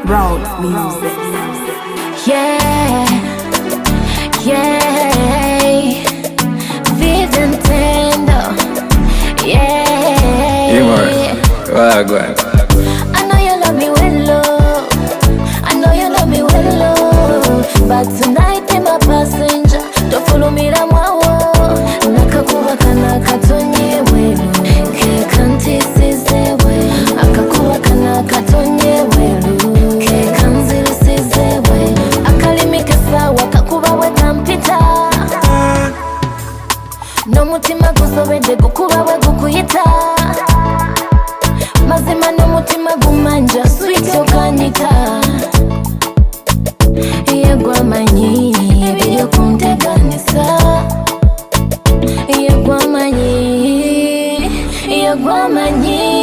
Road music. Yeah, yeah, Vivintendo. Yeah, Wagwan. I know you love me well, love. I know you love me well, love. But tonight I'm a passenger. Don't follow me la mwawo. Nakakuba kana katonye welu. Ke kanti sizewe. Akakuba kana katonye welu. Ke kanzili sizewe. Akalimike sawa kakuba wetampita. No mutima gusobede gukuba we gukuyita. Mazima no mutima gumanja sweet okanyita. Yegwamanyi ebyo kunteganisa. Yegwamanyi